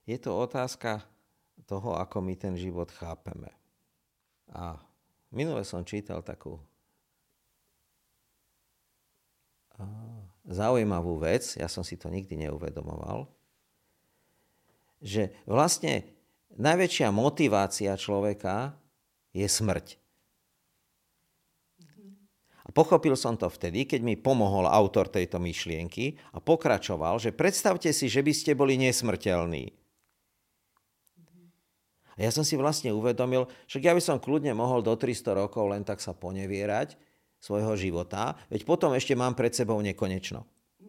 Je to otázka toho, ako my ten život chápeme. A minule som čítal takú zaujímavú vec, ja som si to nikdy neuvedomoval, že vlastne najväčšia motivácia človeka je smrť. A pochopil som to vtedy, keď mi pomohol autor tejto myšlienky a pokračoval, že predstavte si, že by ste boli nesmrteľní. A ja som si vlastne uvedomil, že ja by som kľudne mohol do 300 rokov len tak sa ponevierať svojho života, veď potom ešte mám pred sebou nekonečno.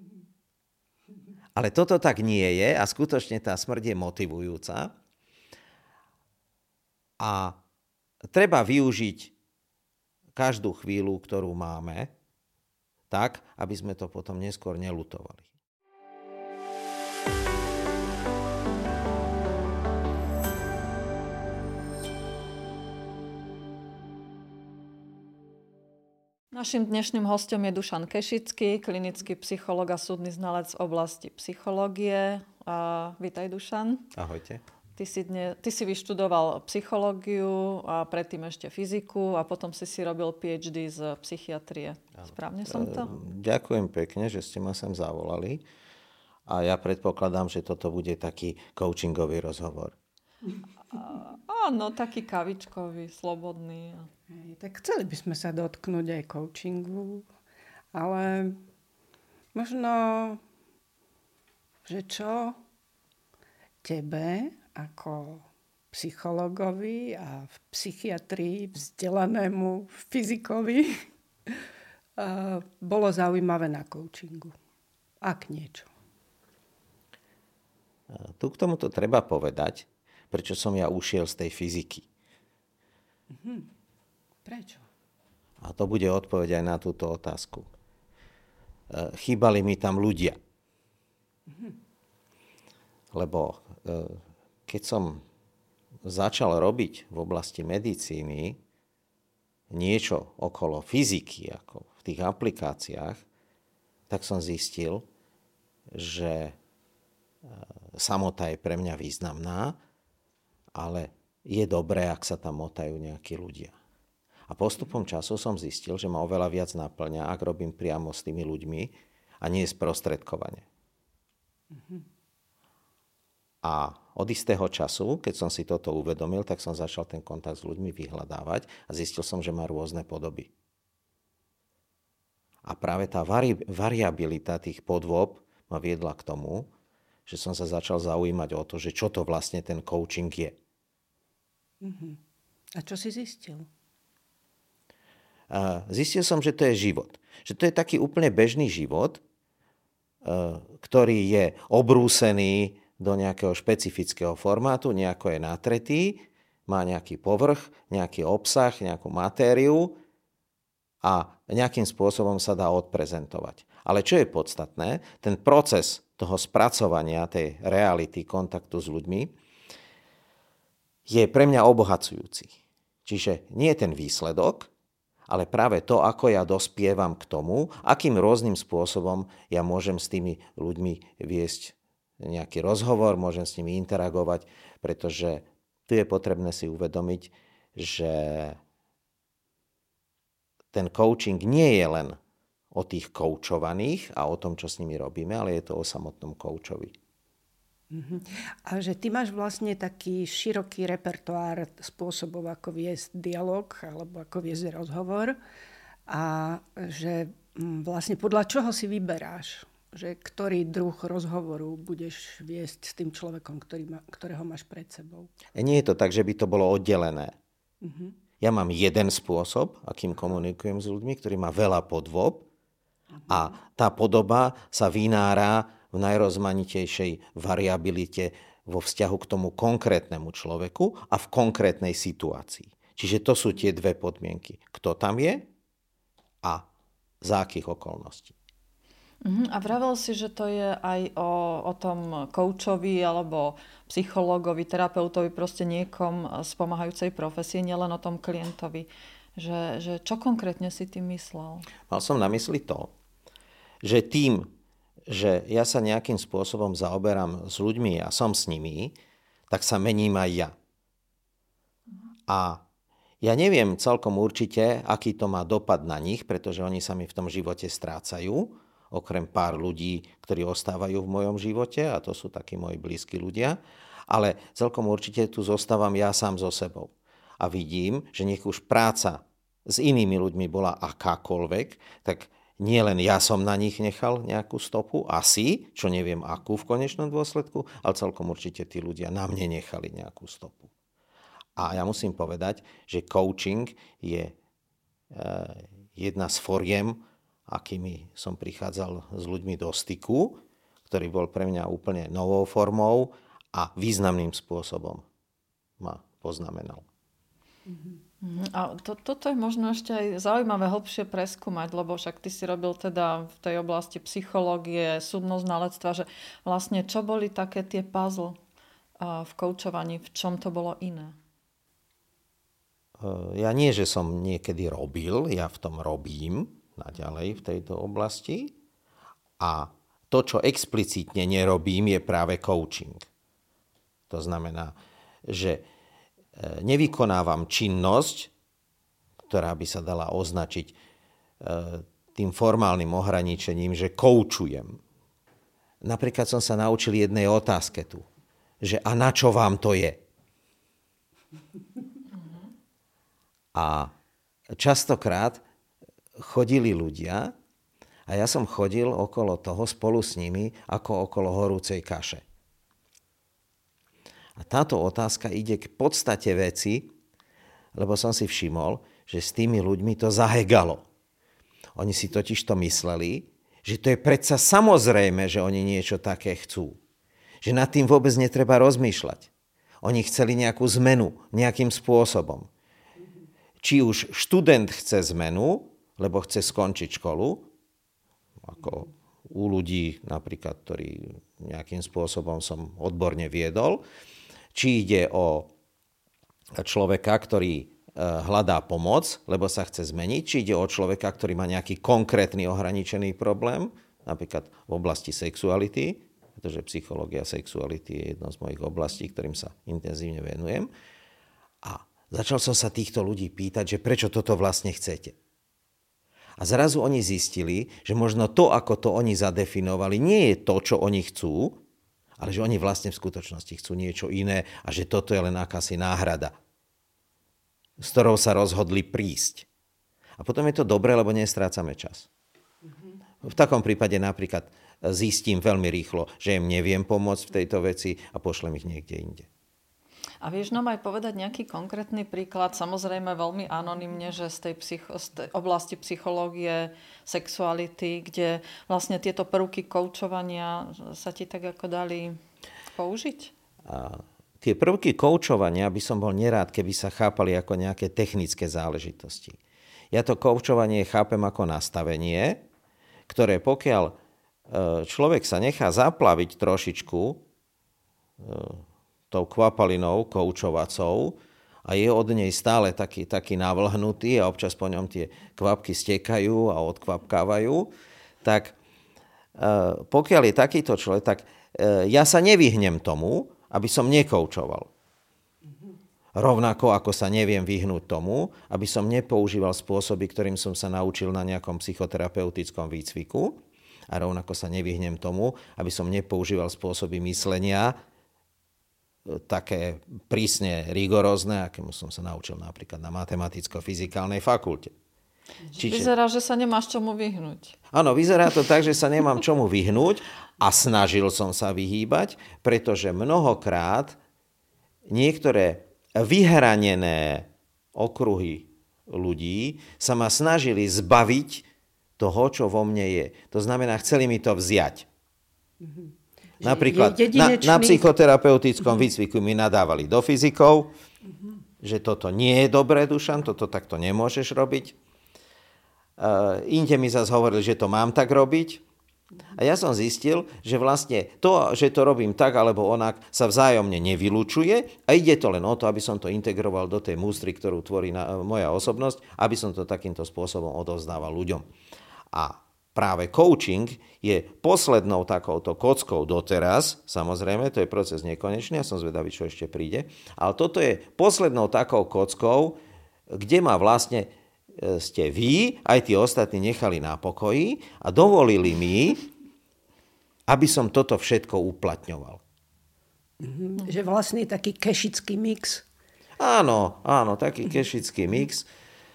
Ale toto tak nie je a skutočne tá smrť je motivujúca. A treba využiť každú chvíľu, ktorú máme, tak, aby sme to potom neskôr neľutovali. Naším dnešným hostom je Dušan Kešický, klinický psychológ a súdny znalec v oblasti psychológie. Vítaj, Dušan. Ahojte. Ty si vyštudoval psychológiu a predtým ešte fyziku a potom si robil PhD z psychiatrie. Správne som to? Ďakujem pekne, že ste ma sem zavolali. A ja predpokladám, že toto bude taký coachingový rozhovor. Áno, taký kavičkový, slobodný. Tak chceli by sme sa dotknúť aj coachingu, ale možno, že čo tebe ako psychologovi a v psychiatrii vzdelanému fyzikovi bolo zaujímavé na coachingu? Ak niečo. Tu k tomuto treba povedať, prečo som ja ušiel z tej fyziky. Prečo? A to bude odpoveď aj na túto otázku. Chýbali mi tam ľudia. Lebo keď som začal robiť v oblasti medicíny niečo okolo fyziky, ako v tých aplikáciách, tak som zistil, že samota je pre mňa významná, ale je dobré, ak sa tam motajú nejakí ľudia. A postupom času som zistil, že ma oveľa viac naplňa, ak robím priamo s tými ľuďmi a nie sprostredkovane. A od istého času, keď som si toto uvedomil, tak som začal ten kontakt s ľuďmi vyhľadávať a zistil som, že má rôzne podoby. A práve tá variabilita tých podôb ma viedla k tomu, že som sa začal zaujímať o to, že čo to vlastne ten coaching je. A čo si zistil? Zistil som, že to je život. Že to je taký úplne bežný život, ktorý je obrúsený do nejakého špecifického formátu, nejako je natretý, má nejaký povrch, nejaký obsah, nejakú matériu a nejakým spôsobom sa dá odprezentovať. Ale čo je podstatné, ten proces toho spracovania tej reality, kontaktu s ľuďmi, je pre mňa obohacujúci. Čiže nie je ten výsledok, ale práve to, ako ja dospievam k tomu, akým rôznym spôsobom ja môžem s tými ľuďmi viesť nejaký rozhovor, môžem s nimi interagovať, pretože tu je potrebné si uvedomiť, že ten coaching nie je len o tých koučovaných a o tom, čo s nimi robíme, ale je to o samotnom koučovi. A že ty máš vlastne taký široký repertoár spôsobov, ako viesť dialog alebo ako viesť rozhovor a že vlastne podľa čoho si vyberáš, že ktorý druh rozhovoru budeš viesť s tým človekom, ktorého máš pred sebou. Nie je to tak, že by to bolo oddelené. Ja mám jeden spôsob, akým komunikujem s ľuďmi, ktorý má veľa podôb a tá podoba sa vynára v najrozmanitejšej variabilite vo vzťahu k tomu konkrétnemu človeku a v konkrétnej situácii. Čiže to sú tie dve podmienky. Kto tam je a za akých okolností. A vravel si, že to je aj o tom koučovi alebo psychológovi, terapeutovi, proste niekom z pomáhajúcej profesie, nielen o tom klientovi. Že čo konkrétne si tým myslel? Mal som na mysli to, že tým, že ja sa nejakým spôsobom zaoberám s ľuďmi a som s nimi, tak sa mením aj ja. A ja neviem celkom určite, aký to má dopad na nich, pretože oni sa mi v tom živote strácajú, okrem pár ľudí, ktorí ostávajú v mojom živote, a to sú takí moji blízki ľudia, ale celkom určite tu zostávam ja sám so sebou. A vidím, že nech už práca s inými ľuďmi bola akákoľvek, tak nie len ja som na nich nechal nejakú stopu, asi, čo neviem akú v konečnom dôsledku, ale celkom určite tí ľudia na mne nechali nejakú stopu. A ja musím povedať, že coaching je jedna z foriem, akými som prichádzal s ľuďmi do styku, ktorý bol pre mňa úplne novou formou a významným spôsobom ma poznamenal. A toto je možno ešte aj zaujímavé hlbšie preskúmať, lebo však ty si robil teda v tej oblasti psychológie, súdno-znalectva, že vlastne čo boli také tie puzzle v koučovaní, v čom to bolo iné? Ja nie, že som niekedy robil, ja v tom robím naďalej v tejto oblasti a to, čo explicitne nerobím, je práve coaching. To znamená, že nevykonávam činnosť, ktorá by sa dala označiť tým formálnym ohraničením, že koučujem. Napríklad som sa naučil jednej otázke tu, že a na čo vám to je? A častokrát chodili ľudia a ja som chodil okolo toho spolu s nimi ako okolo horúcej kaše. A táto otázka ide k podstate veci, lebo som si všimol, že s tými ľuďmi to zahegalo. Oni si totiž to mysleli, že to je predsa samozrejme, že oni niečo také chcú. Že nad tým vôbec netreba rozmýšľať. Oni chceli nejakú zmenu, nejakým spôsobom. Či už študent chce zmenu, lebo chce skončiť školu, ako u ľudí napríklad, ktorí nejakým spôsobom som odborne viedol, či ide o človeka, ktorý hľadá pomoc, lebo sa chce zmeniť, či ide o človeka, ktorý má nejaký konkrétny ohraničený problém, napríklad v oblasti sexuality, pretože psychológia sexuality je jedna z mojich oblastí, ktorým sa intenzívne venujem. A začal som sa týchto ľudí pýtať, že prečo toto vlastne chcete. A zrazu oni zistili, že možno to, ako to oni zadefinovali, nie je to, čo oni chcú, ale že oni vlastne v skutočnosti chcú niečo iné a že toto je len akási náhrada, s ktorou sa rozhodli prísť. A potom je to dobré, lebo nestrácame čas. V takom prípade napríklad zistím veľmi rýchlo, že im neviem pomôcť v tejto veci a pošlem ich niekde inde. A vieš nám aj povedať nejaký konkrétny príklad, samozrejme veľmi anonymne, že z tej oblasti psychológie, sexuality, kde vlastne tieto prvky koučovania sa ti tak ako dali použiť? Tie prvky koučovania by som bol nerád, keby sa chápali ako nejaké technické záležitosti. Ja to koučovanie chápem ako nastavenie, ktoré pokiaľ človek sa nechá zaplaviť trošičku tou kvapalinou koučovacou a je od nej stále taký navlhnutý a občas po ňom tie kvapky stekajú a odkvapkávajú, tak pokiaľ je takýto človek, tak ja sa nevyhnem tomu, aby som nekoučoval. Rovnako ako sa neviem vyhnúť tomu, aby som nepoužíval spôsoby, ktorým som sa naučil na nejakom psychoterapeutickom výcviku, a rovnako sa nevyhnem tomu, aby som nepoužíval spôsoby myslenia také prísne rigorózne, akému som sa naučil napríklad na matematicko-fyzikálnej fakulte. Vyzerá, že sa nemáš čomu vyhnúť. Áno, vyzerá to tak, že sa nemám čomu vyhnúť a snažil som sa vyhýbať, pretože mnohokrát niektoré vyhranené okruhy ľudí sa ma snažili zbaviť toho, čo vo mne je. To znamená, chceli mi to vziať. Napríklad na psychoterapeutickom výcviku mi nadávali do fyzikov, že toto nie je dobré, Dušan, toto takto nemôžeš robiť. Inde mi zase hovorili, že to mám tak robiť. A ja som zistil, že vlastne to, že to robím tak alebo onak, sa vzájomne nevylučuje a ide to len o to, aby som to integroval do tej mústry, ktorú tvorí moja osobnosť, aby som to takýmto spôsobom odovzdával ľuďom. A práve coaching je poslednou takouto kockou doteraz, samozrejme, to je proces nekonečný, ja som zvedavý, čo ešte príde, ale toto je poslednou takou kockou, kde ma vlastne ste vy, aj tí ostatní nechali na pokoji a dovolili mi, aby som toto všetko uplatňoval. Že vlastne taký kešický mix. Áno, taký kešický mix.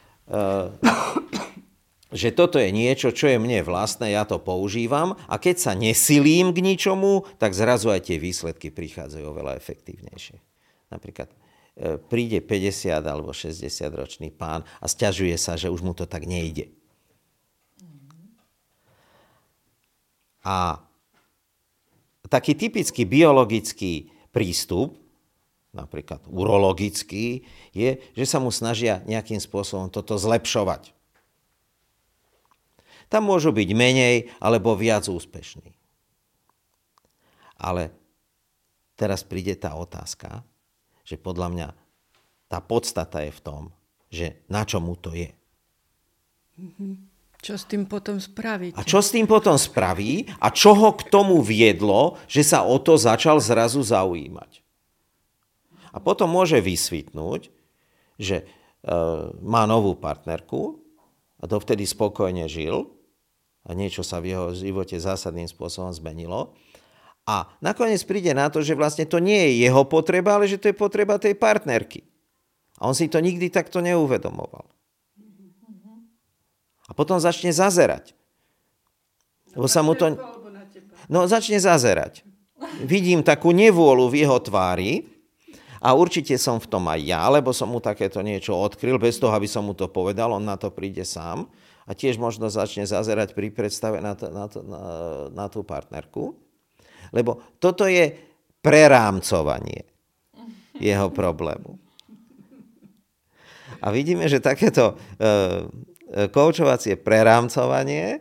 Že toto je niečo, čo je mne vlastné, ja to používam a keď sa nesilím k ničomu, tak zrazu aj tie výsledky prichádzajú oveľa efektívnejšie. Napríklad príde 50 alebo 60 ročný pán a sťažuje sa, že už mu to tak nejde. A taký typický biologický prístup, napríklad urologický, je, že sa mu snažia nejakým spôsobom toto zlepšovať. Tam môžu byť menej alebo viac úspešní. Ale teraz príde tá otázka, že podľa mňa tá podstata je v tom, že na čo mu to je. Čo s tým potom spravíte? A čo s tým potom spraví a čo ho k tomu viedlo, že sa o to začal zrazu zaujímať. A potom môže vysvetnúť, že má novú partnerku a dovtedy spokojne žil a niečo sa v jeho živote zásadným spôsobom zmenilo. A nakoniec príde na to, že vlastne to nie je jeho potreba, ale že to je potreba tej partnerky. A on si to nikdy takto neuvedomoval. A potom začne zazerať. Lebo sa mu to... No, začne zazerať. Vidím takú nevôľu v jeho tvári a určite som v tom aj ja, lebo som mu takéto niečo odkryl, bez toho, aby som mu to povedal, on na to príde sám. A tiež možno začne zazerať pri predstave na tú partnerku. Lebo toto je prerámcovanie jeho problému. A vidíme, že takéto koučovacie prerámcovanie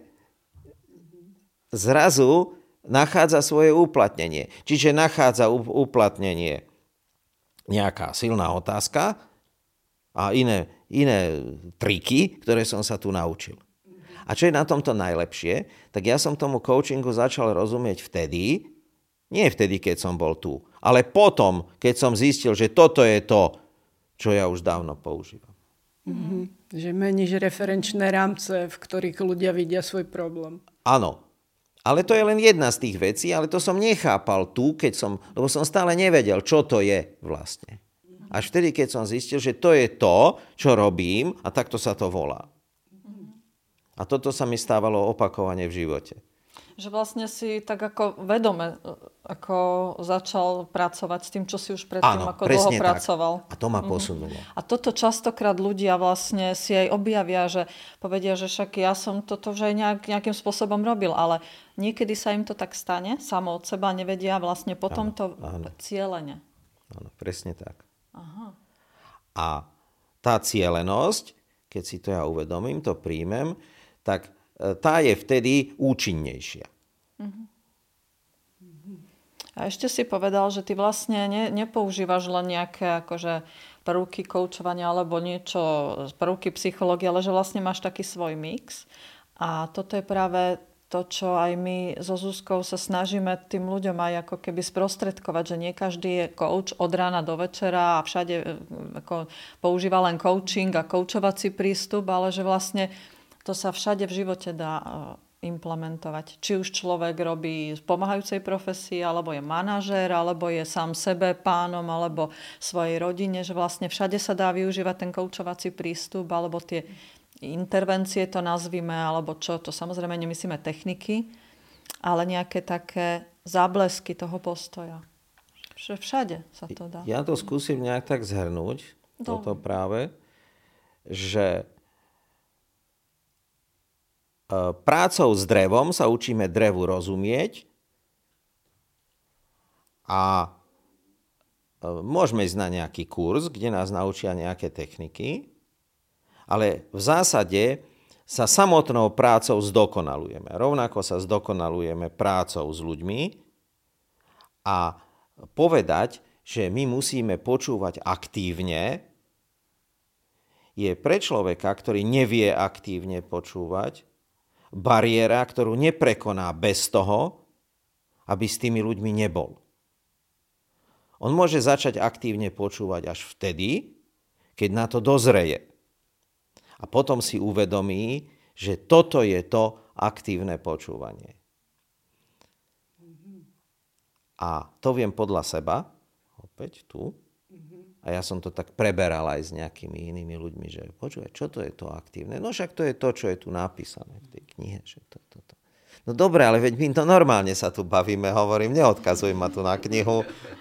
zrazu nachádza svoje uplatnenie. Čiže nachádza uplatnenie nejaká silná otázka a iné triky, ktoré som sa tu naučil. A čo je na tomto najlepšie, tak ja som tomu coachingu začal rozumieť vtedy, nie vtedy, keď som bol tu, ale potom, keď som zistil, že toto je to, čo ja už dávno používam. Že meníš referenčné rámce, v ktorých ľudia vidia svoj problém. Áno. Ale to je len jedna z tých vecí, ale to som nechápal tu, lebo som stále nevedel, čo to je vlastne. Až vtedy, keď som zistil, že to je to, čo robím a takto sa to volá. A toto sa mi stávalo opakovane v živote. Že vlastne si tak ako vedome ako začal pracovať s tým, čo si už predtým ako dlho pracoval. A to ma posunulo. A toto častokrát ľudia vlastne si aj objavia, že povedia, že však ja som toto už aj nejakým spôsobom robil, ale niekedy sa im to tak stane, samo od seba nevedia vlastne potom to cielene. Áno, presne tak. Aha. A tá cielenosť, keď si to ja uvedomím, to príjmem, tak tá je vtedy účinnejšia. A ešte si povedal, že ty vlastne nepoužívaš len nejaké akože prvky koučovania alebo niečo, prvky psychológie, ale že vlastne máš taký svoj mix. A toto je práve to, čo aj my so Zuzkou sa snažíme tým ľuďom aj ako keby sprostredkovať, že nie každý je coach od rána do večera a všade ako používa len coaching a koučovací prístup, ale že vlastne to sa všade v živote dá implementovať. Či už človek robí v pomáhajúcej profesii, alebo je manažér, alebo je sám sebe pánom, alebo svojej rodine, že vlastne všade sa dá využívať ten koučovací prístup, alebo tie intervencie to nazvime, alebo čo, to samozrejme nemyslíme techniky, ale nejaké také záblesky toho postoja. Že všade sa to dá. Ja to skúsim nejak tak zhrnúť, toto práve, že prácou s drevom sa učíme drevu rozumieť a môžeme ísť na nejaký kurz, kde nás naučia nejaké techniky, ale v zásade sa samotnou prácou zdokonalujeme. Rovnako sa zdokonalujeme prácou s ľuďmi a povedať, že my musíme počúvať aktívne, je pre človeka, ktorý nevie aktívne počúvať, bariéra, ktorú neprekoná bez toho, aby s tými ľuďmi nebol. On môže začať aktívne počúvať až vtedy, keď na to dozreje. A potom si uvedomí, že toto je to aktívne počúvanie. A to viem podľa seba, opäť tu, a ja som to tak preberal aj s nejakými inými ľuďmi, že počúvaj, čo to je to aktívne? No však to je to, čo je tu napísané v tej knihe. Že to. No dobre, ale veď my to normálne sa tu bavíme, hovorím, neodkazuj ma tu na knihu.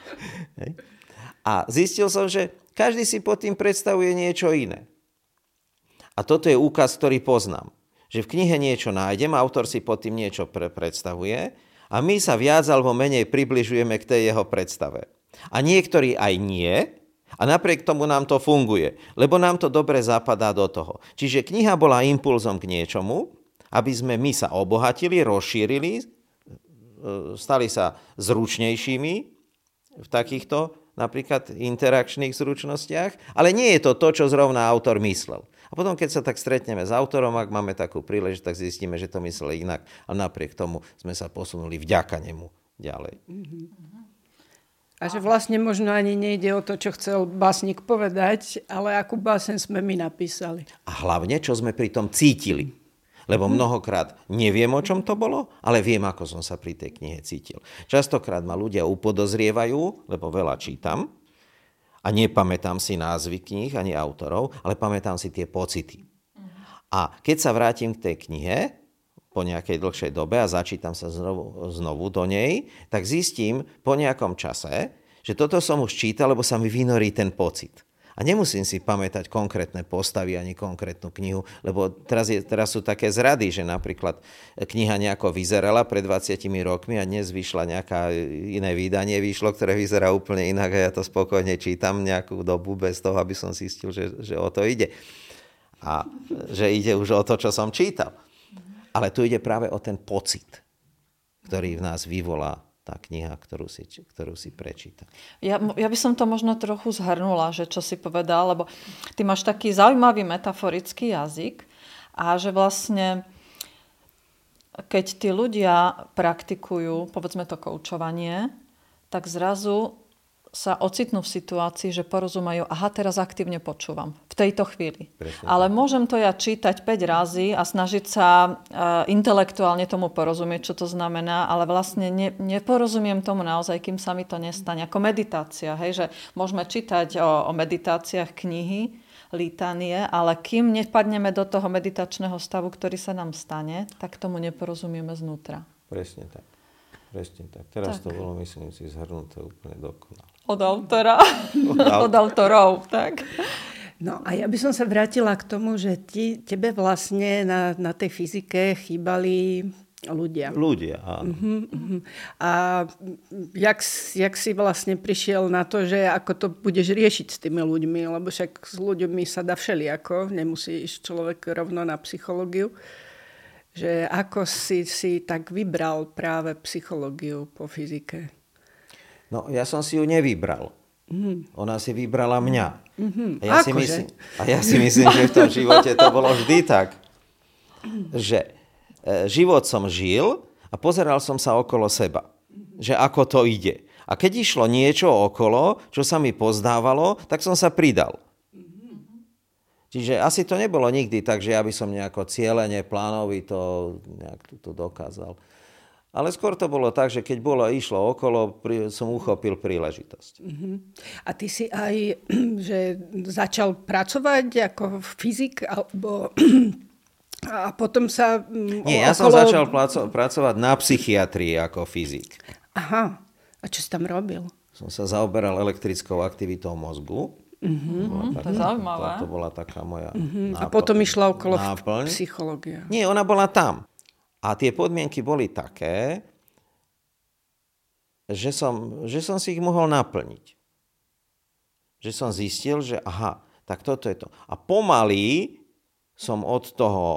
A zistil som, že každý si pod tým predstavuje niečo iné. A toto je úkaz, ktorý poznám. Že v knihe niečo nájdem, autor si pod tým niečo predstavuje a my sa viac alebo menej približujeme k tej jeho predstave. A niektorí aj nie, a napriek tomu nám to funguje, lebo nám to dobre zapadá do toho. Čiže kniha bola impulzom k niečomu, aby sme my sa obohatili, rozšírili, stali sa zručnejšími v takýchto napríklad interakčných zručnostiach, ale nie je to to, čo zrovna autor myslel. A potom, keď sa tak stretneme s autorom, ak máme takú príležitosť, tak zistíme, že to myslel inak, a napriek tomu sme sa posunuli vďaka nemu ďalej. A že vlastne možno ani nejde o to, čo chcel básnik povedať, ale akú báseň sme my napísali. A hlavne, čo sme pri tom cítili. Lebo mnohokrát neviem, o čom to bolo, ale viem, ako som sa pri tej knihe cítil. Častokrát ma ľudia upodozrievajú, lebo veľa čítam a nepamätám si názvy kníh ani autorov, ale pamätám si tie pocity. A keď sa vrátim k tej knihe po nejakej dlhšej dobe a začítam sa znovu do nej, tak zistím po nejakom čase, že toto som už čítal, lebo sa mi vynorí ten pocit. A nemusím si pamätať konkrétne postavy ani konkrétnu knihu, lebo teraz sú také zrady, že napríklad kniha nejako vyzerala pred 20 rokmi a dnes vyšla nejaká iné vydanie, ktoré vyzerá úplne inak a ja to spokojne čítam nejakú dobu bez toho, aby som zistil, že o to ide. A že ide už o to, čo som čítal. Ale tu ide práve o ten pocit, ktorý v nás vyvolá tá kniha, ktorú si prečíta. Ja by som to možno trochu zhrnula, že čo si povedal, lebo ty máš taký zaujímavý metaforický jazyk a že vlastne keď tí ľudia praktikujú, povedzme to koučovanie, tak zrazu sa ocitnú v situácii, že porozumajú, aha, teraz aktívne počúvam v tejto chvíli. Presne. Ale môžem to ja čítať 5 razy a snažiť sa intelektuálne tomu porozumieť, čo to znamená, ale vlastne neporozumiem tomu naozaj, kým sa mi to nestane. Ako meditácia, hej, že môžeme čítať o meditáciách knihy, litanie, ale kým nepadneme do toho meditačného stavu, ktorý sa nám stane, tak tomu neporozumieme znútra. Presne tak. Teraz tak. To bolo, myslím si, zhrnuté úplne dokonale. Od autora. Od autorov, tak. No a ja by som sa vrátila k tomu, že tebe vlastne na tej fyzike chýbali ľudia. Ľudia, áno. A jak si vlastne prišiel na to, že ako to budeš riešiť s tými ľuďmi, lebo však s ľuďmi sa dá všelijako, nemusí ísť človek rovno na psychológiu. Že ako si tak vybral práve psychológiu po fyzike? No, ja som si ju nevybral. Ona si vybrala mňa. A ja si myslím, že v tom živote to bolo vždy tak, že život som žil a pozeral som sa okolo seba. Že ako to ide. A keď išlo niečo okolo, čo sa mi pozdávalo, tak som sa pridal. Čiže asi to nebolo nikdy tak, že ja by som nejako cielene, plánovito nejak to dokázal. Ale skôr to bolo tak, že keď išlo okolo, som uchopil príležitosť. A ty si aj že začal pracovať ako fyzik, alebo a potom sa Nie, ja som začal pracovať na psychiatrii ako fyzik. Aha. A čo si tam robil? Som sa zaoberal elektrickou aktivitou mozgu. To je zaujímavé. To bola taká moja náplň. A potom išla okolo psychológia. Nie, ona bola tam. A tie podmienky boli také, že som si ich mohol naplniť. Že som zistil, že aha, tak toto je to. A pomaly som od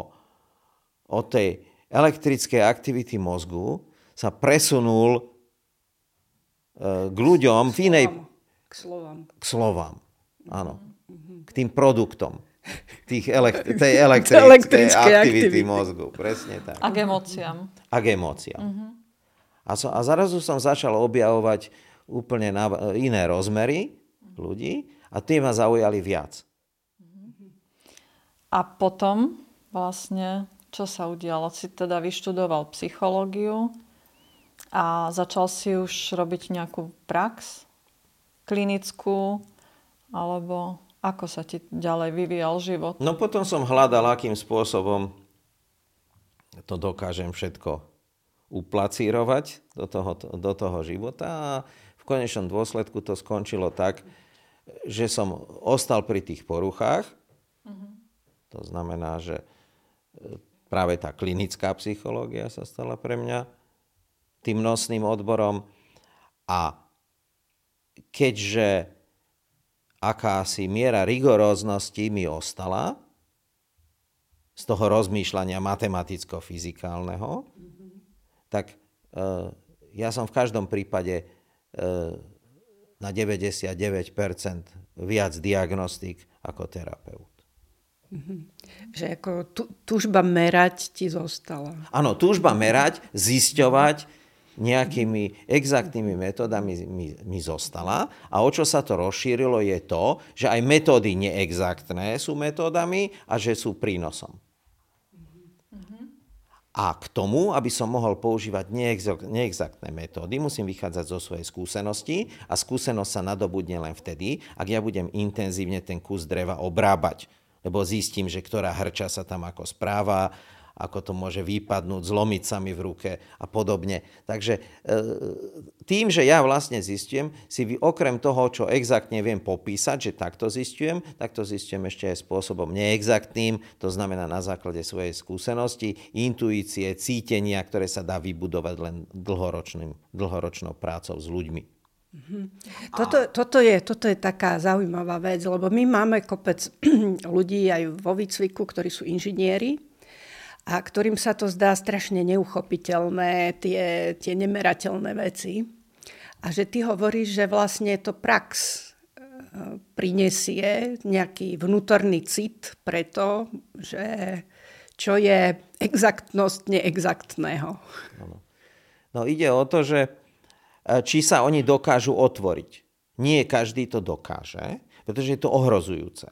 tej elektrickej aktivity mozgu sa presunul k ľuďom v inej... K slovám. K slovám, áno. K tým produktom. tej elektrickej aktivity mozgu. Presne tak. A k emóciám. A k emóciám. A zrazu som začal objavovať úplne iné rozmery ľudí a tie ma zaujali viac. A potom vlastne, čo sa udialo? Si teda vyštudoval psychológiu a začal si už robiť nejakú prax klinickú, alebo ako sa ti ďalej vyvíjal život? No potom som hľadal, akým spôsobom to dokážem všetko uplacírovať do toho života a v konečnom dôsledku to skončilo tak, že som ostal pri tých poruchách. To znamená, že práve tá klinická psychológia sa stala pre mňa tým nosným odborom a keďže akási miera rigoróznosti mi ostala z toho rozmýšľania matematicko-fyzikálneho, tak ja som v každom prípade na 99% viac diagnostik ako terapeut. Že ako túžba merať ti zostala. Áno, túžba merať, zisťovať nejakými exaktnými metódami mi zostala. A o čo sa to rozšírilo je to, že aj metódy neexaktné sú metódami a že sú prínosom. A k tomu, aby som mohol používať neexaktné metódy, musím vychádzať zo svojej skúsenosti a skúsenosť sa nadobudne len vtedy, ak ja budem intenzívne ten kus dreva obrábať. Lebo zistím, že ktorá hrča sa tam ako správa, ako to môže vypadnúť, zlomiť sa mi v ruke a podobne. Takže tým, že ja vlastne zistujem, okrem toho, čo exaktne viem popísať, že takto zistujem ešte aj spôsobom neexaktným, to znamená na základe svojej skúsenosti, intuície, cítenia, ktoré sa dá vybudovať len dlhoročnou prácou s ľuďmi. Toto je taká zaujímavá vec, lebo my máme kopec ľudí aj vo výcviku, ktorí sú inžinieri a ktorým sa to zdá strašne neuchopiteľné, tie nemerateľné veci. A že ty hovoríš, že vlastne to prax prinesie nejaký vnútorný cit pre to, že čo je exaktnosť neexaktného. No ide o to, že či sa oni dokážu otvoriť. Nie každý to dokáže, pretože je to ohrozujúce.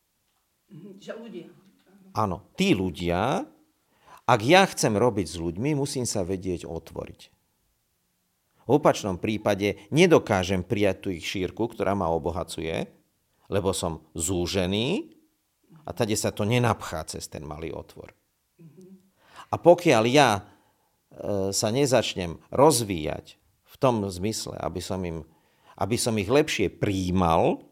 Že ľudia. Áno, tí ľudia, ak ja chcem robiť s ľuďmi, musím sa vedieť otvoriť. V opačnom prípade nedokážem prijať tú ich šírku, ktorá ma obohacuje, lebo som zúžený a tady sa to nenapchá cez ten malý otvor. A pokiaľ ja sa nezačnem rozvíjať v tom zmysle, aby som ich lepšie prijímal,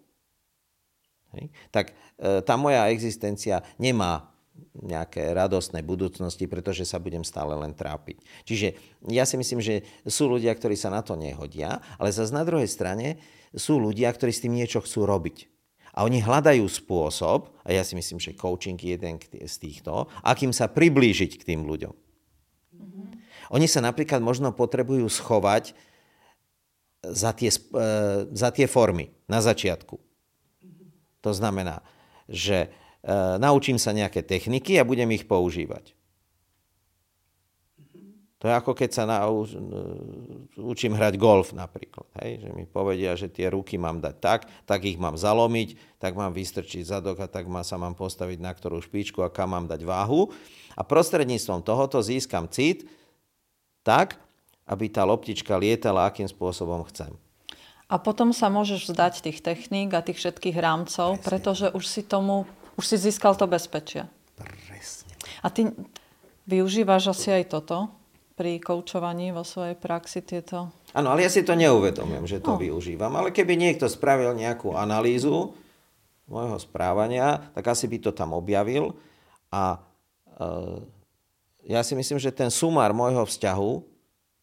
tak tá moja existencia nemá nejaké radostné budúcnosti, pretože sa budem stále len trápiť. Čiže ja si myslím, že sú ľudia, ktorí sa na to nehodia, ale zase na druhej strane sú ľudia, ktorí s tým niečo chcú robiť. A oni hľadajú spôsob, a ja si myslím, že coaching je jeden z týchto, akým sa priblížiť k tým ľuďom. Oni sa napríklad možno potrebujú schovať za tie formy na začiatku. To znamená, že naučím sa nejaké techniky a budem ich používať. To je ako keď sa učím hrať golf napríklad. Hej? Že mi povedia, že tie ruky mám dať tak ich mám zalomiť, tak mám vystrčiť zadok a tak sa mám postaviť na ktorú špičku a kam mám dať váhu. A prostredníctvom tohoto získam cit tak, aby tá loptička lietala, akým spôsobom chcem. A potom sa môžeš vzdať tých techník a tých všetkých rámcov, presne. Pretože už si získal to bezpečie. Presne. A ty využívaš asi aj toto pri koučovaní vo svojej praxi tieto? Áno, ale ja si to neuvedomujem, že to využívam. Ale keby niekto spravil nejakú analýzu môjho správania, tak asi by to tam objavil. A ja si myslím, že ten sumár môjho vzťahu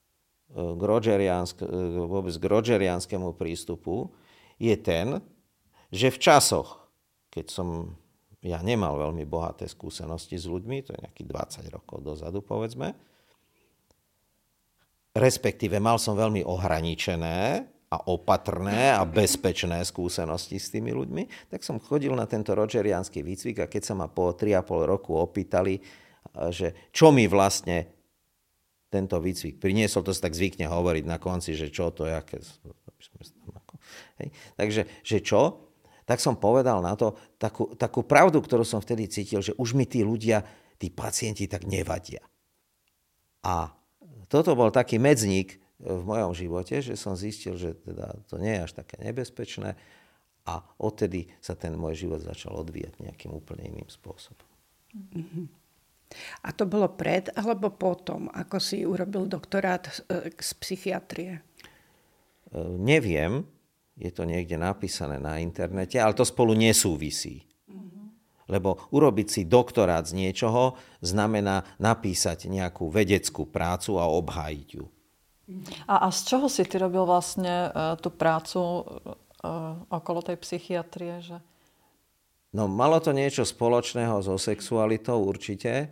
vôbec k rogerianskému prístupu je ten, že v časoch, keď som ja nemal veľmi bohaté skúsenosti s ľuďmi, to je nejakých 20 rokov dozadu, povedzme, respektíve mal som veľmi ohraničené a opatrné a bezpečné skúsenosti s tými ľuďmi, tak som chodil na tento rogeriánsky výcvik a keď sa ma po 3,5 roku opýtali, že čo mi vlastne tento výcvik priniesol, to sa tak zvykne hovoriť na konci, že čo to je, aké... Hej. Takže, že čo? Tak som povedal na to takú pravdu, ktorú som vtedy cítil, že už mi tí ľudia, tí pacienti tak nevadia. A toto bol taký medzník v mojom živote, že som zistil, že teda to nie je až také nebezpečné a odtedy sa ten môj život začal odvíjať nejakým úplne iným spôsobom. A to bolo pred alebo potom, ako si urobil doktorát z psychiatrie? Neviem, je to niekde napísané na internete, ale to spolu nesúvisí. Lebo urobiť si doktorát z niečoho znamená napísať nejakú vedeckú prácu a obhájiť ju. A z čoho si ty robil vlastne tú prácu okolo tej psychiatrie? Že... No, malo to niečo spoločného so sexualitou určite.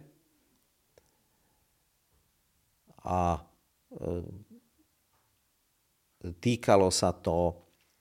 A týkalo sa to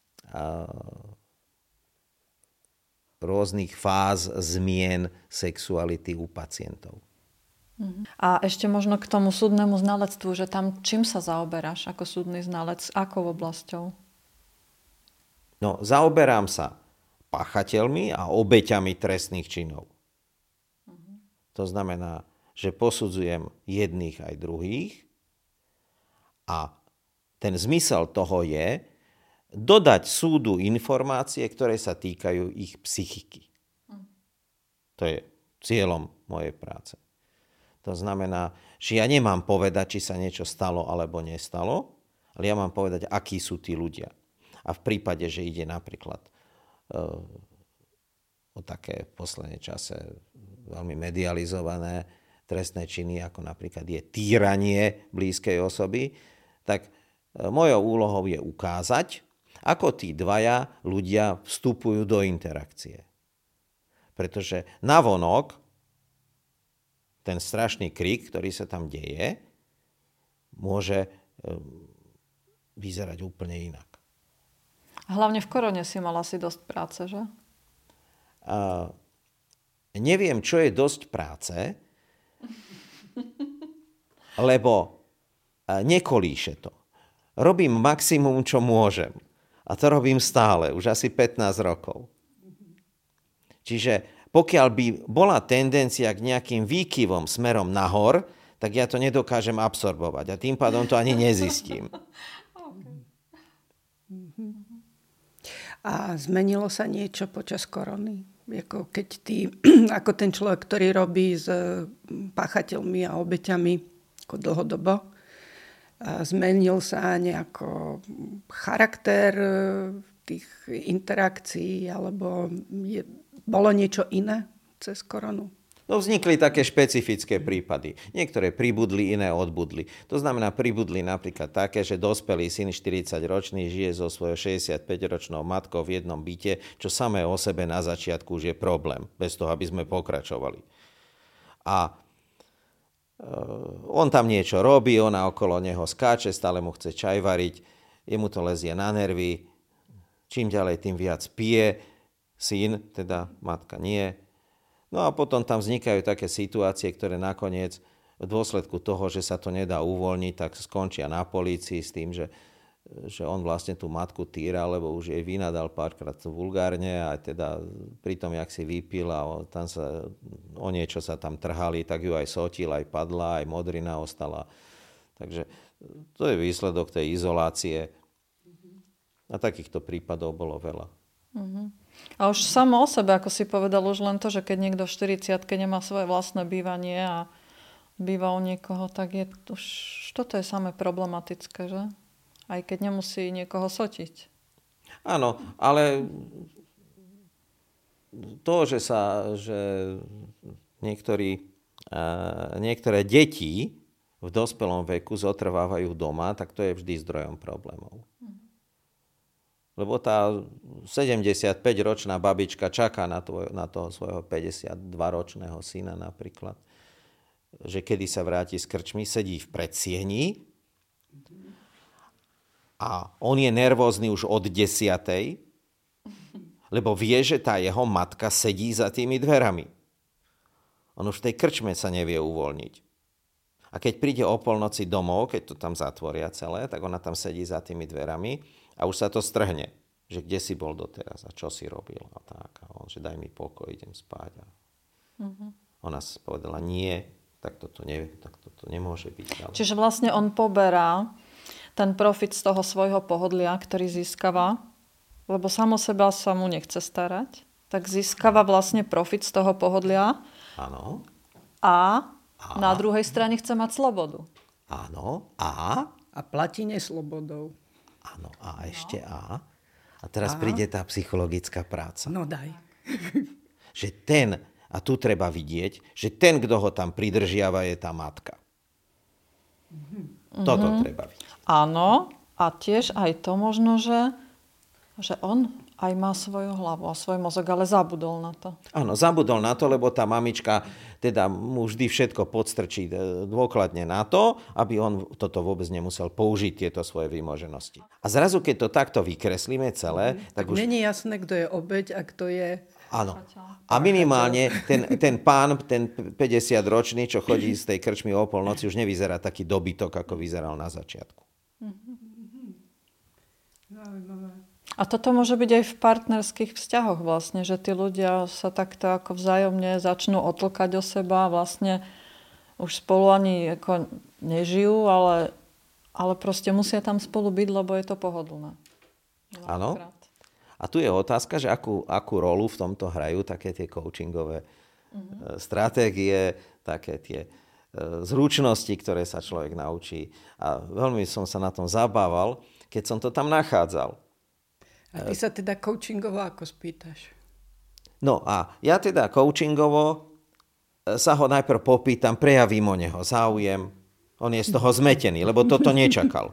rôznych fáz zmien sexuality u pacientov. A ešte možno k tomu súdnemu znalectvu, že tam čím sa zaoberáš ako súdny znalec, akou oblasťou? No, zaoberám sa páchateľmi a obeťami trestných činov. To znamená, že posudzujem jedných aj druhých a ten zmysel toho je dodať súdu informácie, ktoré sa týkajú ich psychiky. To je cieľom mojej práce. To znamená, že ja nemám povedať, či sa niečo stalo alebo nestalo, ale ja mám povedať, akí sú tí ľudia. A v prípade, že ide napríklad o také v poslednej čase veľmi medializované trestné činy, ako napríklad je týranie blízkej osoby, tak mojou úlohou je ukázať, ako tí dvaja ľudia vstupujú do interakcie. Pretože navonok ten strašný krik, ktorý sa tam deje, môže vyzerať úplne inak. Hlavne v korone si mal asi dosť práce, že? Neviem, čo je dosť práce, lebo nekolíše to. Robím maximum, čo môžem. A to robím stále, už asi 15 rokov. Čiže pokiaľ by bola tendencia k nejakým výkyvom smerom nahor, tak ja to nedokážem absorbovať a tým pádom to ani nezistím. A zmenilo sa niečo počas korony? Ako keď ty, ako ten človek, ktorý robí s páchateľmi a obeťami ako dlhodobo, zmenil sa nejako charakter tých interakcií, alebo bolo niečo iné cez koronu? No vznikli také špecifické prípady. Niektoré pribudli, iné odbudli. To znamená, pribudli napríklad také, že dospelý syn 40-ročný žije so svojou 65-ročnou matkou v jednom byte, čo samé o sebe na začiatku už je problém, bez toho, aby sme pokračovali. A on tam niečo robí, ona okolo neho skáče, stále mu chce čaj variť, jemu to lezie na nervy, čím ďalej, tým viac pije, syn, teda matka nie. No a potom tam vznikajú také situácie, ktoré nakoniec v dôsledku toho, že sa to nedá uvoľniť, tak skončia na polícii s tým, že on vlastne tú matku týra, lebo už jej vynadal párkrát vulgárne a teda pri tom, jak si vypil a tam sa, o niečo sa tam trhali, tak ju aj sotil, aj padla, aj modrina ostala. Takže to je výsledok tej izolácie. A takýchto prípadov bolo veľa. A už samo o sebe, ako si povedal, už len to, že keď niekto v 40-ke nemá svoje vlastné bývanie a býva u niekoho, tak je už toto je samé problematické, že? Aj keď nemusí niekoho sotiť. Áno, ale to, že niektoré deti v dospelom veku zotrvávajú doma, tak to je vždy zdrojom problémov. Lebo tá 75-ročná babička čaká na toho svojho 52-ročného syna napríklad, že kedy sa vráti z krčmy, sedí v predsieni A on je nervózny už od 10:00, lebo vie, že tá jeho matka sedí za tými dverami. On už v tej krčme sa nevie uvoľniť. A keď príde o polnoci domov, keď to tam zatvoria celé, tak ona tam sedí za tými dverami a už sa to strhne, že kde si bol doteraz a čo si robil a tak. A on, že daj mi pokoj, idem spať. A ona povedala, nie, tak toto nemôže byť. Ale... Čiže vlastne on poberá ten profit z toho svojho pohodlia, ktorý získava, lebo samo seba sa mu nechce starať, tak získava vlastne profit z toho pohodlia. Áno. A na druhej strane chce mať slobodu. Áno. A platí neslobodou. Áno. A ešte A. A teraz príde tá psychologická práca. No daj. Že ten, a tu treba vidieť, že ten, kto ho tam pridržiava, je tá matka. Toto treba vidieť. Áno. A tiež aj to možno, že on aj má svoju hlavu a svoj mozog, ale zabudol na to. Áno, zabudol na to, lebo tá mamička teda mu vždy všetko podstrčí dôkladne na to, aby on toto vôbec nemusel použiť, tieto svoje výmoženosti. A zrazu, keď to takto vykreslíme celé, tak už... Není jasné, kto je obeť a kto je... Áno. A minimálne ten pán, ten 50-ročný, čo chodí z tej krčmy o polnoci, už nevyzerá taký dobytok, ako vyzeral na začiatku. A toto môže byť aj v partnerských vzťahoch vlastne, že tí ľudia sa takto ako vzájomne začnú otlkať o seba a vlastne už spolu ani ako nežijú, ale proste musia tam spolu byť, lebo je to pohodlné. Áno. A tu je otázka, že akú rolu v tomto hrajú také tie coachingové stratégie, také tie zručnosti, ktoré sa človek naučí. A veľmi som sa na tom zabával, keď som to tam nachádzal. A ty sa teda coachingovo ako spýtaš? No a ja teda coachingovo sa ho najprv popýtam, prejavím o neho záujem. On je z toho zmetený, lebo toto nečakal.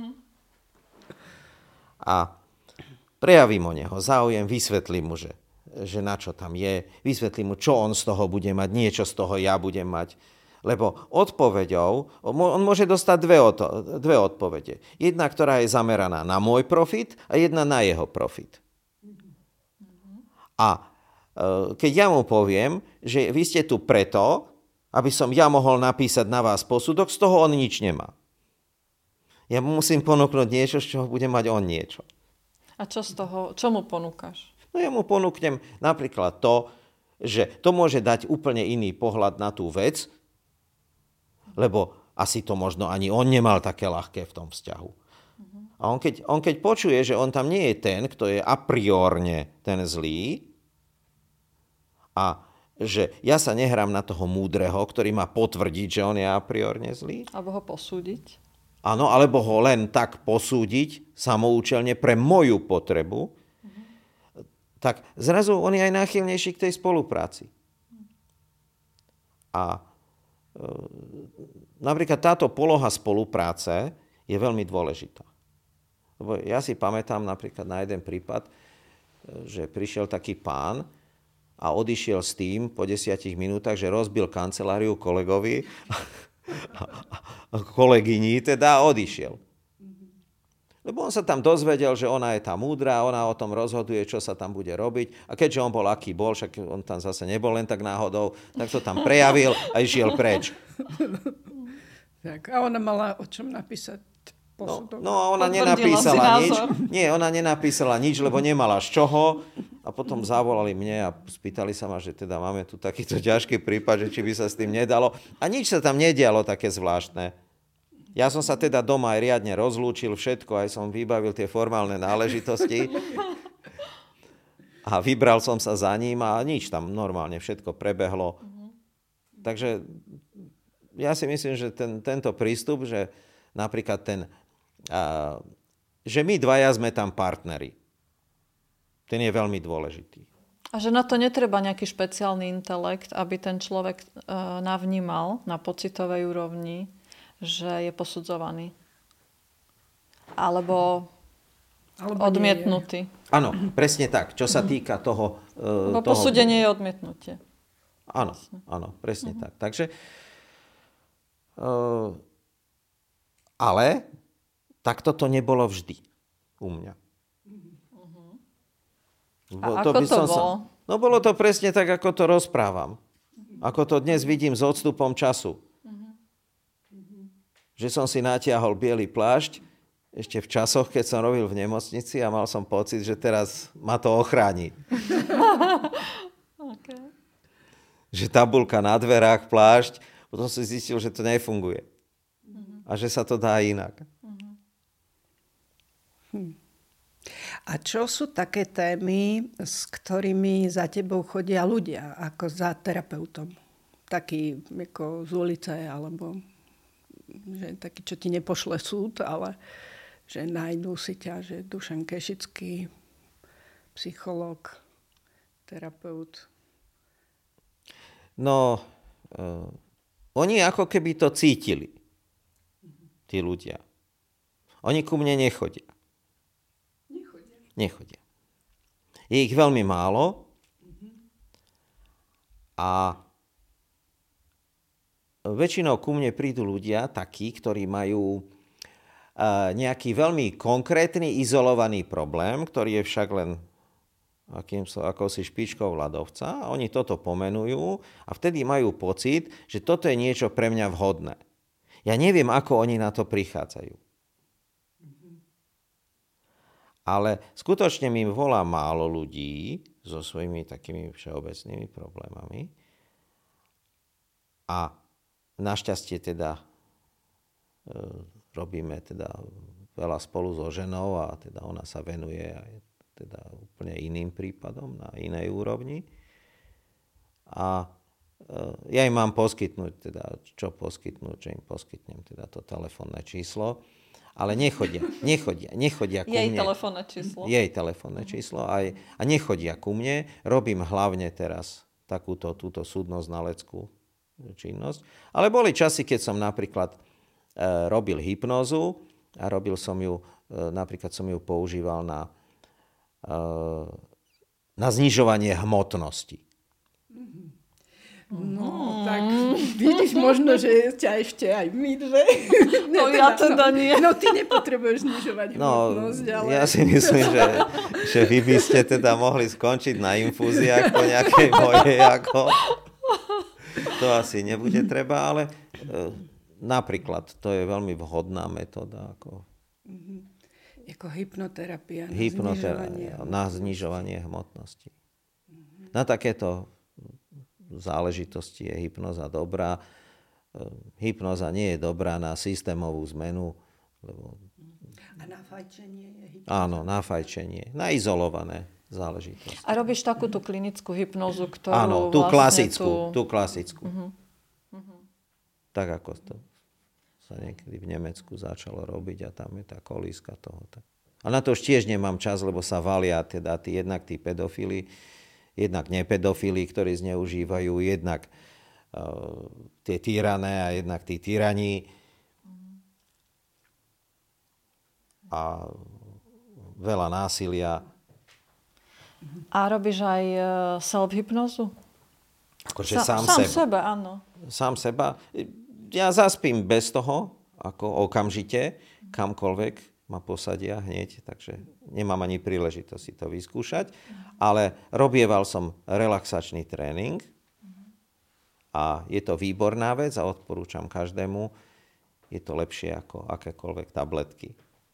A prejavím o neho záujem, vysvetlím mu, že na čo tam je, vysvetlím mu, čo on z toho bude mať, niečo z toho ja budem mať. Lebo odpoveďou, on môže dostať dve odpovede. Jedna, ktorá je zameraná na môj profit a jedna na jeho profit. A keď ja mu poviem, že vy ste tu preto, aby som ja mohol napísať na vás posudok, z toho on nič nemá. Ja mu musím ponúknuť niečo, z čoho bude mať on niečo. A čo z toho, čo mu ponúkaš? No ja mu ponúknem napríklad to, že to môže dať úplne iný pohľad na tú vec, lebo asi to možno ani on nemal také ľahké v tom vzťahu. A on keď počuje, že on tam nie je ten, kto je a priorne ten zlý a že ja sa nehrám na toho múdreho, ktorý má potvrdiť, že on je a priorne zlý. Alebo ho posúdiť. Áno, alebo ho len tak posúdiť samoučelne pre moju potrebu, tak zrazu on je aj náchylnejší k tej spolupráci. A napríklad táto poloha spolupráce je veľmi dôležitá. Lebo ja si pamätám napríklad na jeden prípad, že prišiel taký pán a odišiel s tým po 10 minútach, že rozbil kanceláriu kolegovi a kolegyni teda odišiel. Lebo on sa tam dozvedel, že ona je tá múdra, ona o tom rozhoduje, čo sa tam bude robiť. A keďže on bol aký bol, však on tam zase nebol len tak náhodou, tak to tam prejavil a išiel preč. Tak, a ona mala o čom napísať posudok? No ona nenapísala nič. Nie, ona nenapísala nič, lebo nemala z čoho. A potom zavolali mne a spýtali sa ma, že teda máme tu takýto ťažký prípad, že či by sa s tým nedalo. A nič sa tam nedialo také zvláštne. Ja som sa teda doma aj riadne rozlúčil, všetko, aj som vybavil tie formálne náležitosti. A vybral som sa za ním a nič tam normálne všetko prebehlo. Takže ja si myslím, že tento prístup, že napríklad že my dvaja sme tam partneri, ten je veľmi dôležitý. A že na to netreba nejaký špeciálny intelekt, aby ten človek navnímal na pocitovej úrovni, že je posudzovaný. Alebo odmietnutý. Áno, presne tak. Čo sa týka toho... posúdenie je odmietnutie. Áno, presne tak. Takže... ale Tak toto nebolo vždy u mňa. A ako to bolo? No bolo to presne tak, ako to rozprávam. Ako to dnes vidím s odstupom času. Že som si natiahol biely plášť ešte v časoch, keď som robil v nemocnici a mal som pocit, že teraz ma to ochráni. Okay. Že tabuľka na dverách, plášť, potom som zistil, že to nefunguje. A že sa to dá inak. A čo sú také témy, s ktorými za tebou chodia ľudia, ako za terapeutom? Taký ako z ulice, alebo že taký, čo ti nepošle súd, ale že nájdú si ťa, že Dušan Kešický, psychológ, terapeut. No, oni ako keby to cítili, tí ľudia. Oni ku mne nechodia. Nechodia. Je ich veľmi málo a väčšinou ku mne prídu ľudia takí, ktorí majú nejaký veľmi konkrétny, izolovaný problém, ktorý je však len akousi špičkou ľadovca. A oni toto pomenujú a vtedy majú pocit, že toto je niečo pre mňa vhodné. Ja neviem, ako oni na to prichádzajú. Ale skutočne mi volá málo ľudí so svojimi takými všeobecnými problémami. A našťastie teda robíme teda veľa spolu so ženou a teda ona sa venuje aj teda úplne iným prípadom na inej úrovni. A ja im mám poskytnúť, teda čo poskytnúť, že im poskytnem teda to telefónne číslo. Ale nechodia ku mne. Jej telefónne číslo. Jej telefónne číslo a nechodia ku mne. Robím hlavne teraz túto súdno-znaleckú činnosť. Ale boli časy, keď som napríklad robil hypnózu a napríklad som ju používal na znižovanie hmotnosti. No, tak vidíš možno, že ťa ešte aj my dve. No ja teda nie. No ty nepotrebuješ znižovať hmotnosť, ale... Ja si myslím, že vy by ste teda mohli skončiť na infúziách po nejakej mojej, ako... To asi nebude treba, ale napríklad to je veľmi vhodná metóda. Ako hypnoterapia na znižovanie hmotnosti. Na takéto záležitosti je hypnoza dobrá. Hypnoza nie je dobrá na systémovú zmenu. A na fajčenie je hypnoza? Áno, na fajčenie. Na izolované záležitosti. A robíš takú tú klinickú hypnozu, ktorú áno, tú klasickú. Tak ako to sa niekedy v Nemecku začalo robiť a tam je tá kolíska toho. A na to už tiež nemám čas, lebo sa valia teda jednak tí pedofili, jednak nepedofili, ktorí zneužívajú, jednak tie tyrané a jednak tí tyrani. A veľa násilia. A robíš aj self-hypnozu? Akože sám seba, áno. Sám seba. Ja zaspím bez toho, ako okamžite, kamkoľvek ma posadia hneď, takže nemám ani príležitosť si to vyskúšať. Ale robieval som relaxačný tréning a je to výborná vec a odporúčam každému. Je to lepšie ako akékoľvek tabletky.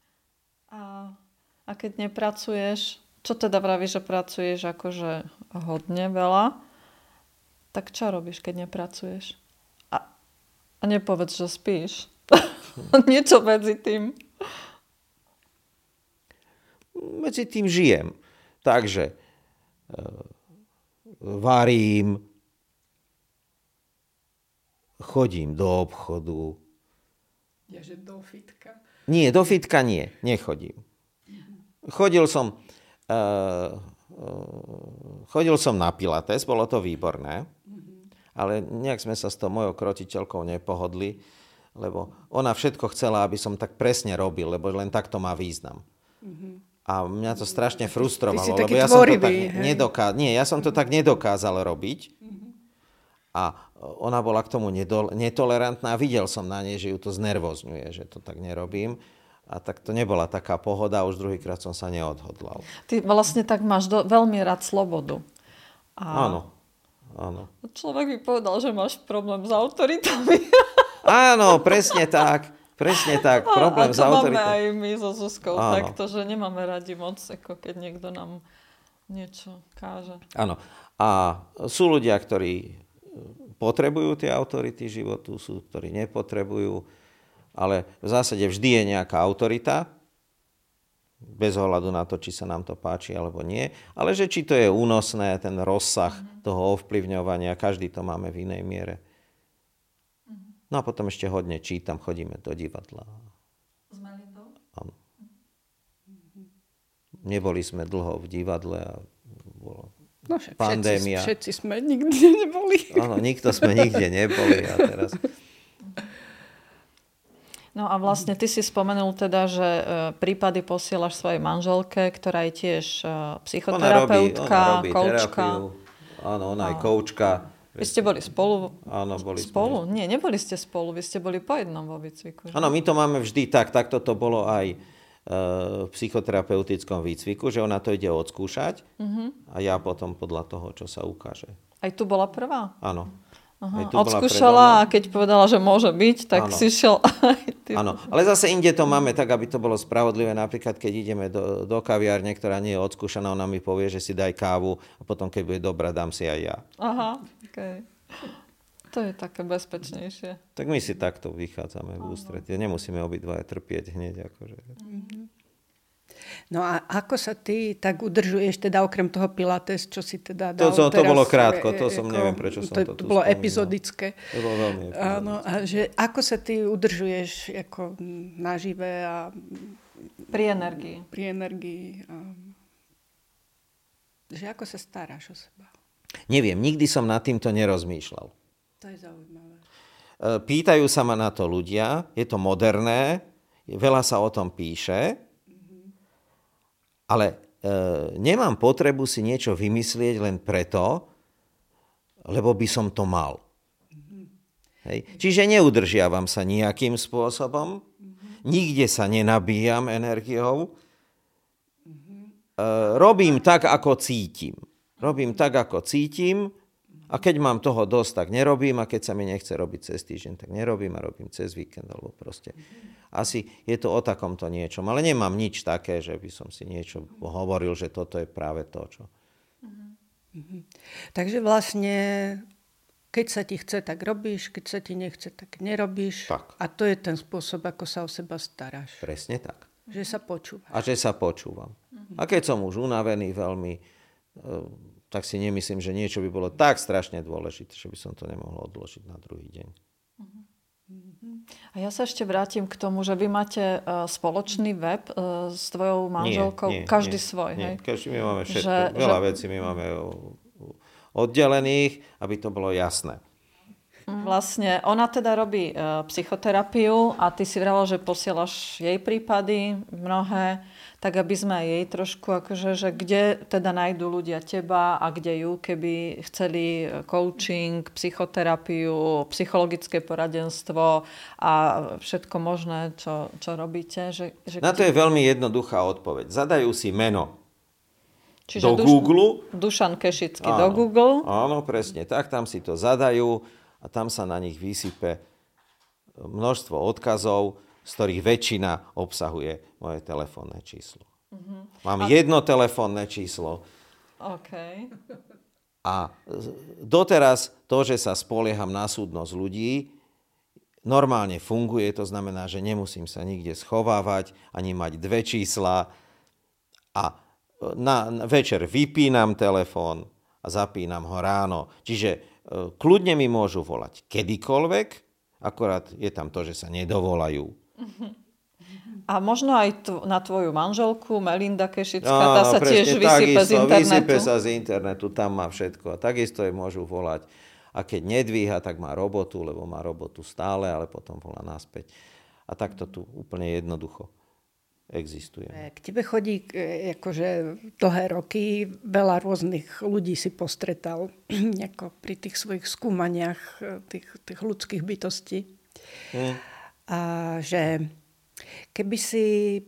A keď nepracuješ, čo teda vravíš, že pracuješ akože hodne veľa, tak čo robíš, keď nepracuješ? A nepovedz, že spíš. Niečo medzi tým. Medzi tým žijem. Takže varím, chodím do obchodu. Jaže do fitka? Nie, do fitka nie, nechodím. Chodil som na pilates, bolo to výborné, ale nejak sme sa s tou mojou krotiteľkou nepohodli, lebo ona všetko chcela, aby som tak presne robil, lebo len takto má význam. A mňa to strašne frustrovalo, lebo ja som to tak nedokázal robiť. A ona bola k tomu netolerantná. Videl som na nej, že ju to znervozňuje, že to tak nerobím. A tak to nebola taká pohoda, už druhýkrát som sa neodhodlal. Ty vlastne tak máš veľmi rád slobodu. Áno. Človek by povedal, že máš problém s autoritami. Áno, presne tak. Problém s autoritami. Máme aj my so Zuzkou takto, že nemáme radi moc, ako keď niekto nám niečo káže. Áno. A sú ľudia, ktorí potrebujú tie autority životu, sú, ktorí nepotrebujú, ale v zásade vždy je nejaká autorita, bez ohľadu na to, či sa nám to páči alebo nie, ale že či to je únosné, ten rozsah toho ovplyvňovania, každý to máme v inej miere. No a potom ešte hodne čítam, chodíme do divadla. S Melindou? Áno. Neboli sme dlho v divadle a bola pandémia. Všetci sme nikde neboli. Áno, nikto sme nikde neboli a teraz... No a vlastne ty si spomenul teda, že prípady posielaš svojej manželke, ktorá je tiež psychoterapeutka, koučka. Áno, ona je koučka. Vy ste boli spolu? Áno, boli spolu? Sme. Nie, neboli ste spolu, vy ste boli po jednom vo výcviku. Áno, my to máme vždy tak, takto to bolo aj v psychoterapeutickom výcviku, že ona to ide odskúšať a ja potom podľa toho, čo sa ukáže. Aj tu bola prvá? Áno. Odskúšala a keď povedala, že môže byť, tak si šiel aj ty. Áno, ale zase inde to máme tak, aby to bolo spravodlivé. Napríklad, keď ideme do kaviárne, ktorá nie je odskúšaná, ona mi povie, že si daj kávu a potom, keď bude dobrá, dám si aj ja. Aha, okej. To je také bezpečnejšie. Tak my si takto vychádzame v ústretí. Nemusíme obidvaja trpieť hneď. Akože. No a ako sa ty tak udržuješ, teda okrem toho pilates, čo si teda dal to teraz? bolo krátko, to som neviem, prečo som to tu bolo spomínal. epizodické. To bolo veľmi epizodické. Áno, a že ako sa ty udržuješ ako nažive a... Pri energii. Pri energii. Že ako sa staráš o seba? Neviem, nikdy som nad týmto nerozmýšľal. To je zaujímavé. Pýtajú sa ma na to ľudia, je to moderné, veľa sa o tom píše, ale nemám potrebu si niečo vymyslieť len preto, lebo by som to mal. Hej. Čiže neudržiavam sa nejakým spôsobom, nikde sa nenabíjam energiou, robím tak, ako cítim. A keď mám toho dosť, tak nerobím, a keď sa mi nechce robiť cez týždeň, tak nerobím a robím cez víkend, alebo proste. Asi je to o takomto niečom, ale nemám nič také, že by som si niečo hovoril, že toto je práve to, čo... Takže vlastne, keď sa ti chce, tak robíš, keď sa ti nechce, tak nerobíš. Tak. A to je ten spôsob, ako sa o seba staráš. Presne tak. Že sa počúvaš. A že sa počúvam. A keď som už unavený veľmi, tak si nemyslím, že niečo by bolo tak strašne dôležité, že by som to nemohol odložiť na druhý deň. A ja sa ešte vrátim k tomu, že vy máte spoločný web s tvojou manželkou, každý svoj, hej? Každý, my máme všetko, veľa vecí my máme oddelených, aby to bolo jasné. Vlastne ona teda robí psychoterapiu a ty si vravel, že posielaš jej prípady mnohé, tak aby sme aj jej trošku akože, že kde teda nájdú ľudia teba a kde ju, keby chceli coaching, psychoterapiu, psychologické poradenstvo a všetko možné, čo robíte. Na to je veľmi jednoduchá odpoveď. Zadajú si meno. Čiže do Google. Dušan Kešický do Google. Áno, presne tak. Tam si to zadajú a tam sa na nich vysype množstvo odkazov, z ktorých väčšina obsahuje moje telefónne číslo. Mám jedno telefónne číslo. Okay. A doteraz to, že sa spolieham na súdnosť ľudí, normálne funguje. To znamená, že nemusím sa nikde schovávať, ani mať dve čísla. A večer vypínam telefón a zapínam ho ráno. Čiže kľudne mi môžu volať kedykoľvek, akorát je tam to, že sa nedovolajú. A možno aj na tvoju manželku, Melinda Kešická, tá sa tiež vysype z internetu. Vysype sa z internetu, tam má všetko. A takisto jej môžu volať. A keď nedvíha, tak má robotu, lebo má robotu stále, ale potom volá naspäť. A takto tu úplne jednoducho existuje. K tebe chodí akože dlhé roky, veľa rôznych ľudí si postretal ako pri tých svojich skúmaniach tých ľudských bytostí. A že Keby si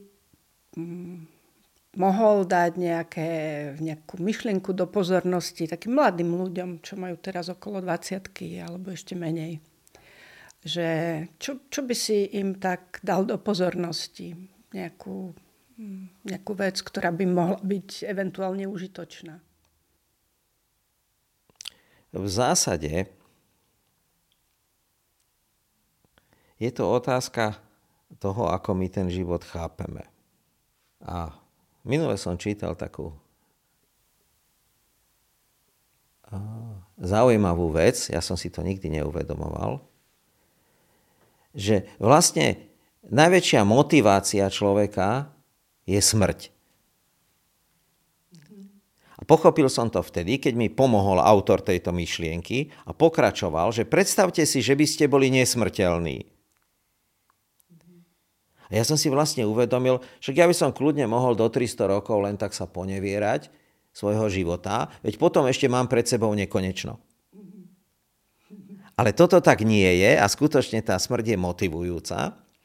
mohol dať nejakú myšlienku do pozornosti takým mladým ľuďom, čo majú teraz okolo 20-ky alebo ešte menej, že čo by si im tak dal do pozornosti? Nejakú vec, ktorá by mohla byť eventuálne užitočná. V zásade je to otázka toho, ako my ten život chápeme. A minule som čítal takú zaujímavú vec, ja som si to nikdy neuvedomoval, že vlastne najväčšia motivácia človeka je smrť. A pochopil som to vtedy, keď mi pomohol autor tejto myšlienky a pokračoval, že predstavte si, že by ste boli nesmrteľní. A ja som si vlastne uvedomil, že ja by som kľudne mohol do 300 rokov len tak sa ponevierať svojho života, veď potom ešte mám pred sebou nekonečno. Ale toto tak nie je a skutočne tá smrť je motivujúca.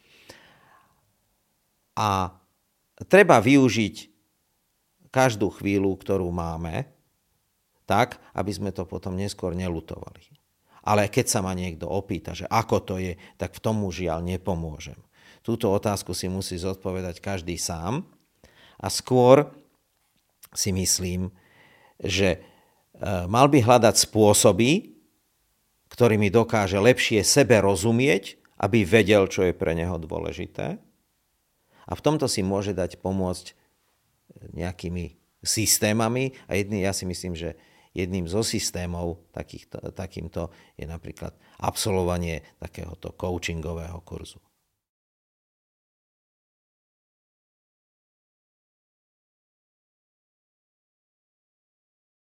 A treba využiť každú chvíľu, ktorú máme, tak, aby sme to potom neskôr neľutovali. Ale keď sa ma niekto opýta, že ako to je, tak v tomu žiaľ nepomôžem. Túto otázku si musí zodpovedať každý sám a skôr si myslím, že mal by hľadať spôsoby, ktorými dokáže lepšie sebe rozumieť, aby vedel, čo je pre neho dôležité. A v tomto si môže dať pomôcť nejakými systémami a ja si myslím, že jedným zo systémov takýmto je napríklad absolvovanie takéhoto coachingového kurzu.